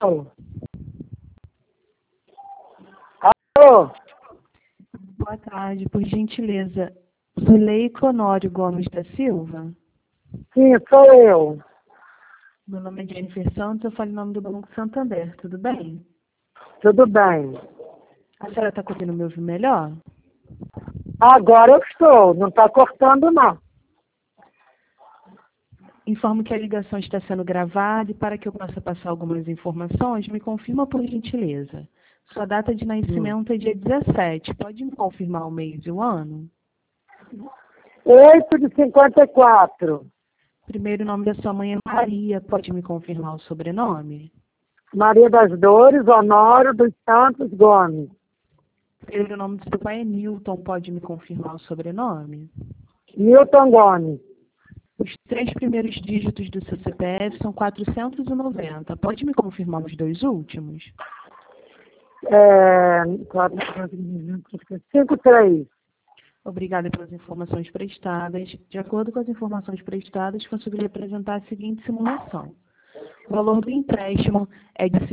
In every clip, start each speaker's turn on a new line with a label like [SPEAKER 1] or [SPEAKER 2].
[SPEAKER 1] Alô?
[SPEAKER 2] Boa tarde, por gentileza. Zuleika Honório Gomes da Silva?
[SPEAKER 1] Sim, sou eu.
[SPEAKER 2] Meu nome é Jennifer Santos, eu falo em nome do Banco Santander, tudo bem?
[SPEAKER 1] Tudo bem.
[SPEAKER 2] A senhora está conseguindo me ouvir melhor?
[SPEAKER 1] Agora eu estou, não está cortando não.
[SPEAKER 2] Informo que a ligação está sendo gravada e para que eu possa passar algumas informações, me confirma por gentileza. Sua data de nascimento é dia 17, pode me confirmar o mês e o ano?
[SPEAKER 1] 8 de 54.
[SPEAKER 2] Primeiro nome da sua mãe é Maria, pode me confirmar o sobrenome?
[SPEAKER 1] Maria das Dores, Honório dos Santos Gomes.
[SPEAKER 2] Primeiro nome do seu pai é Newton, pode me confirmar o sobrenome?
[SPEAKER 1] Milton Gomes.
[SPEAKER 2] Os 3 primeiros dígitos do seu CPF são 490. Pode me confirmar os 2 últimos?
[SPEAKER 1] 53.
[SPEAKER 2] Obrigada pelas informações prestadas. De acordo com as informações prestadas, consegui apresentar a seguinte simulação. O valor do empréstimo é de R$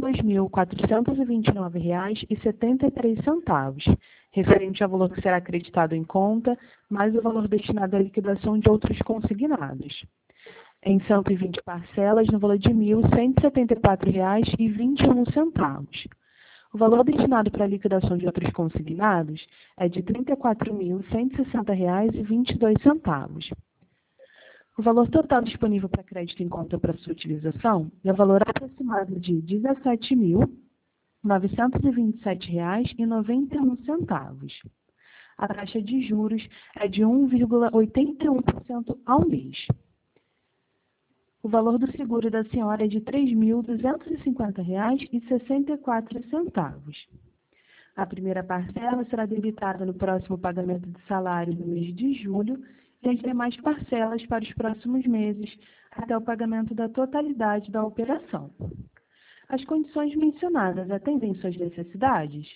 [SPEAKER 2] 52.429,73, referente ao valor que será acreditado em conta, mais o valor destinado à liquidação de outros consignados, em 120 parcelas, no valor de R$ 1.174,21. O valor destinado para a liquidação de outros consignados é de R$ 34.160,22. O valor total disponível para crédito em conta para sua utilização é o valor aproximado de R$ 17.927,91. A taxa de juros é de 1,81% ao mês. O valor do seguro da senhora é de R$ 3.250,64. A primeira parcela será debitada no próximo pagamento de salário do mês de julho e as demais parcelas para os próximos meses, até o pagamento da totalidade da operação. As condições mencionadas atendem suas necessidades?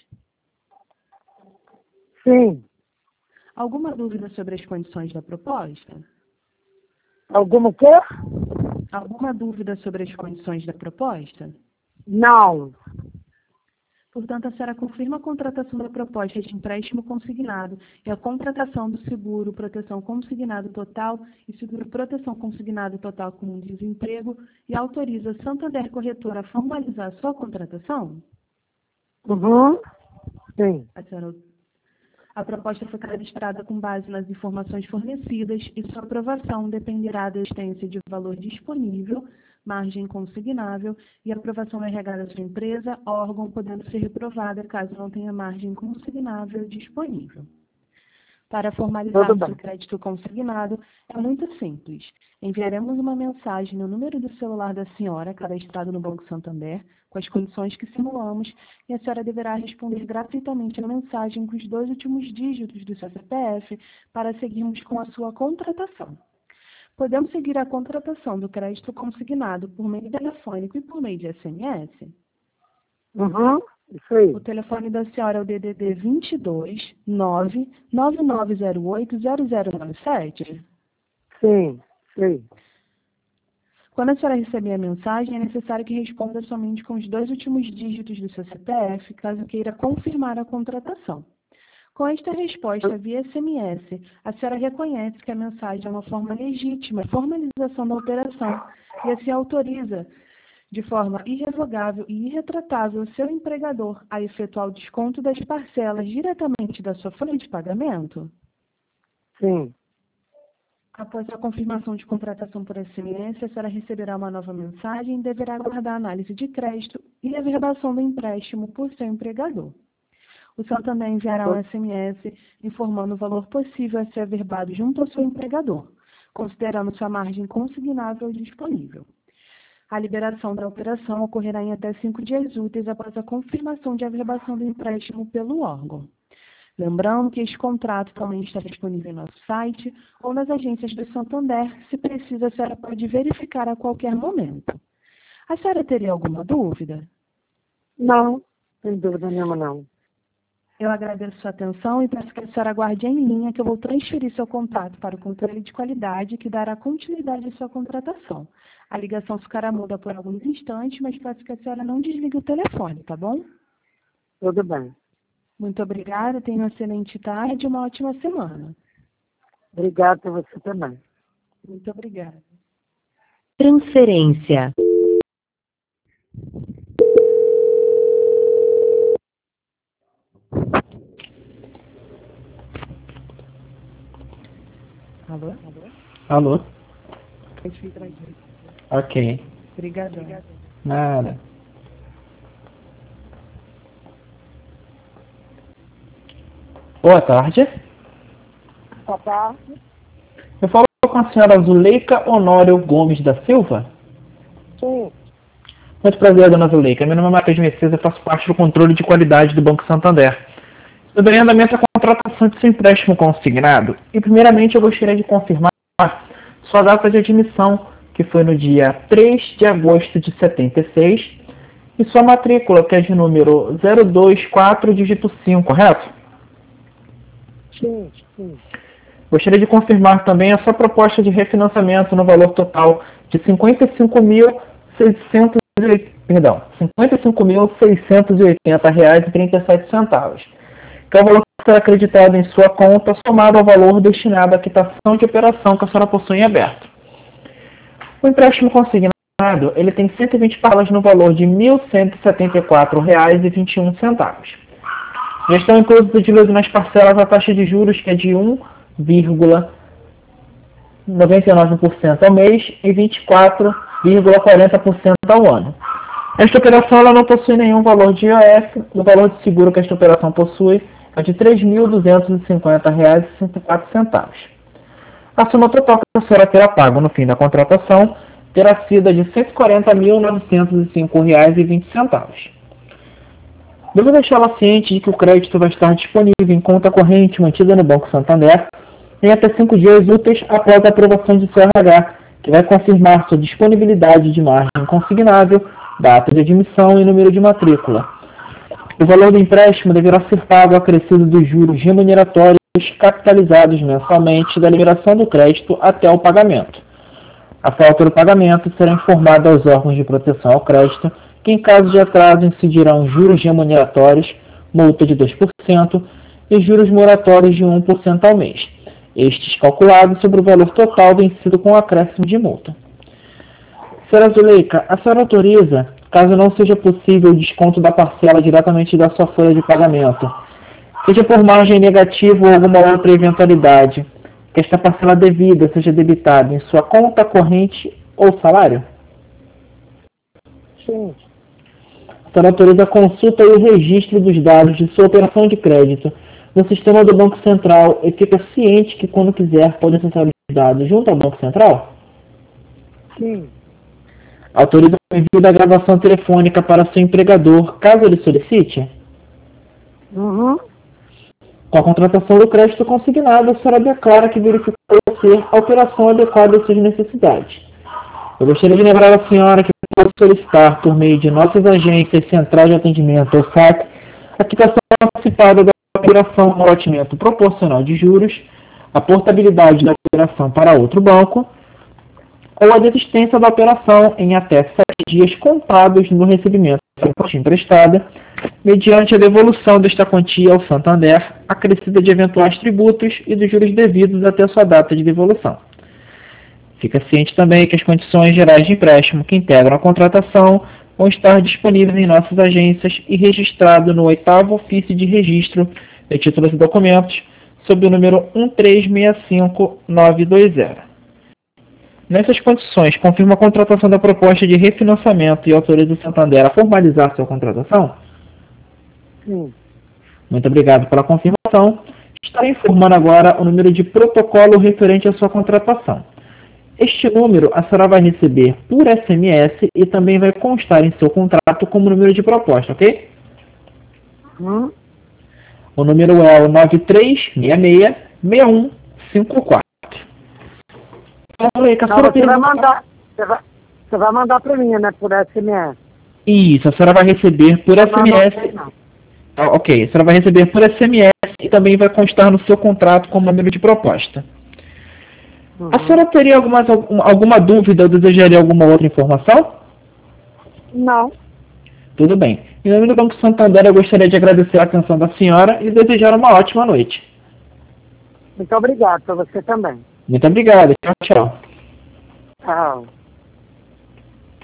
[SPEAKER 1] Sim.
[SPEAKER 2] Alguma dúvida sobre as condições da proposta?
[SPEAKER 1] Alguma o quê?
[SPEAKER 2] Alguma dúvida sobre as condições da proposta?
[SPEAKER 1] Não.
[SPEAKER 2] Portanto, a senhora confirma a contratação da proposta de empréstimo consignado e a contratação do seguro proteção consignado total e seguro proteção consignado total com desemprego e autoriza a Santander Corretora a formalizar a sua contratação?
[SPEAKER 1] Uhum. Sim.
[SPEAKER 2] A proposta foi cadastrada com base nas informações fornecidas e sua aprovação dependerá da existência de valor disponível, margem consignável e aprovação do RH da sua empresa, órgão podendo ser reprovada caso não tenha margem consignável disponível. Para formalizarmos o crédito consignado, é muito simples. Enviaremos uma mensagem no número do celular da senhora, cadastrado no Banco Santander, com as condições que simulamos, e a senhora deverá responder gratuitamente a mensagem com os 2 últimos dígitos do seu CPF para seguirmos com a sua contratação. Podemos seguir a contratação do crédito consignado por meio telefônico e por meio de SMS?
[SPEAKER 1] Uhum. Isso aí.
[SPEAKER 2] O telefone da senhora é o DDD 22 99908 0097?
[SPEAKER 1] Sim. Sim.
[SPEAKER 2] Quando a senhora receber a mensagem, é necessário que responda somente com os 2 últimos dígitos do seu CPF, caso queira confirmar a contratação. Com esta resposta via SMS, a senhora reconhece que a mensagem é uma forma legítima, formalização da operação, e assim autoriza, de forma irrevogável e irretratável, o seu empregador a efetuar o desconto das parcelas diretamente da sua folha de pagamento?
[SPEAKER 1] Sim.
[SPEAKER 2] Após a confirmação de contratação por SMS, a senhora receberá uma nova mensagem e deverá aguardar a análise de crédito e a averbação do empréstimo por seu empregador. O Santander enviará um SMS informando o valor possível a ser averbado junto ao seu empregador, considerando sua margem consignável disponível. A liberação da operação ocorrerá em até 5 dias úteis após a confirmação de averbação do empréstimo pelo órgão. Lembrando que este contrato também está disponível em nosso site ou nas agências do Santander. Se precisa, a senhora pode verificar a qualquer momento. A senhora teria alguma dúvida?
[SPEAKER 1] Não, sem dúvida nenhuma não.
[SPEAKER 2] Eu agradeço sua atenção e peço que a senhora aguarde em linha que eu vou transferir seu contato para o controle de qualidade que dará continuidade à sua contratação. A ligação ficará muda por alguns instantes, mas peço que a senhora não desligue o telefone, tá bom?
[SPEAKER 1] Tudo bem.
[SPEAKER 2] Muito obrigada, tenha uma excelente tarde e uma ótima semana.
[SPEAKER 1] Obrigado a você também.
[SPEAKER 2] Muito obrigada.
[SPEAKER 3] Transferência.
[SPEAKER 2] Alô?
[SPEAKER 4] Alô?
[SPEAKER 2] Pode ficar aqui.
[SPEAKER 4] Ok.
[SPEAKER 2] Obrigadão.
[SPEAKER 4] Nada. Boa tarde.
[SPEAKER 1] Boa tarde.
[SPEAKER 4] Eu falo com a senhora Zuleika Honório Gomes da Silva.
[SPEAKER 1] Sim.
[SPEAKER 4] Muito prazer, dona Zuleika. Meu nome é Matheus Messias, eu faço parte do controle de qualidade do Banco Santander. Sobre o andamento da contratação de seu empréstimo consignado. E primeiramente eu gostaria de confirmar sua data de admissão, que foi no dia 3 de agosto de 76, e sua matrícula, que é de número 024, dígito 5, correto?
[SPEAKER 1] Sim.
[SPEAKER 4] Gostaria de confirmar também a sua proposta de refinanciamento no valor total de R$ 55.680,37, que é o valor que será acreditado em sua conta, somado ao valor destinado à quitação de operação que a senhora possui em aberto. O empréstimo consignado, ele tem 120 parcelas no valor de R$ 1.174,21. Já estão inclusos de juros nas parcelas a taxa de juros, que é de 1,99% ao mês e 24,40% ao ano. Esta operação ela não possui nenhum valor de IOF. O valor de seguro que esta operação possui é de R$ 3.250,64. A soma total que a senhora terá pago no fim da contratação terá sido de R$ 140.905,20. Devo deixá-la ciente de que o crédito vai estar disponível em conta corrente mantida no Banco Santander em até 5 dias úteis após a aprovação de seu RH, que vai confirmar sua disponibilidade de margem consignável, data de admissão e número de matrícula. O valor do empréstimo deverá ser pago acrescido dos juros remuneratórios capitalizados mensalmente da liberação do crédito até o pagamento. A falta do pagamento será informada aos órgãos de proteção ao crédito, que em caso de atraso incidirão juros remuneratórios, multa de 2% e juros moratórios de 1% ao mês, estes calculados sobre o valor total vencido com acréscimo de multa. Senhora Zuleika, a senhora autoriza, caso não seja possível o desconto da parcela diretamente da sua folha de pagamento, seja por margem negativa ou alguma outra eventualidade, que esta parcela devida seja debitada em sua conta corrente ou salário?
[SPEAKER 1] Sim.
[SPEAKER 4] A senhora autoriza a consulta e o registro dos dados de sua operação de crédito no sistema do Banco Central e fica ciente que, quando quiser, pode acessar os dados junto ao Banco Central?
[SPEAKER 1] Sim.
[SPEAKER 4] Autoriza o envio da gravação telefônica para seu empregador, caso ele solicite?
[SPEAKER 1] Uhum.
[SPEAKER 4] Com a contratação do crédito consignado, a senhora declara que verificou ser a operação adequada às suas necessidades. Eu gostaria de lembrar à senhora que pode solicitar, por meio de nossas agências, central de atendimento ou SAC, a quitação antecipada da operação no loteamento proporcional de juros, a portabilidade da operação para outro banco, ou a desistência da operação em até 7 dias contados no recebimento da quantia emprestada, mediante a devolução desta quantia ao Santander, acrescida de eventuais tributos e dos juros devidos até a sua data de devolução. Fica ciente também que as condições gerais de empréstimo que integram a contratação vão estar disponíveis em nossas agências e registrado no 8º ofício de registro de títulos e documentos, sob o número 1365920. Nessas condições, confirma a contratação da proposta de refinanciamento e autoriza o Santander a formalizar sua contratação?
[SPEAKER 1] Sim.
[SPEAKER 4] Muito obrigado pela confirmação. Estarei informando agora o número de protocolo referente à sua contratação. Este número a senhora vai receber por SMS e também vai constar em seu contrato como número de proposta, ok? O número é o 93666154.
[SPEAKER 1] Você vai mandar para mim, né? Por SMS.
[SPEAKER 4] Isso, a senhora vai receber por SMS.
[SPEAKER 1] Não.
[SPEAKER 4] Ok, você vai receber por SMS e também vai constar no seu contrato como número de proposta. A senhora teria alguma dúvida ou desejaria alguma outra informação?
[SPEAKER 1] Não.
[SPEAKER 4] Tudo bem. Em nome do Banco Santander, eu gostaria de agradecer a atenção da senhora e desejar uma ótima noite.
[SPEAKER 1] Muito obrigado, para você também.
[SPEAKER 4] Muito obrigado. Tchau, tchau.
[SPEAKER 1] Tchau.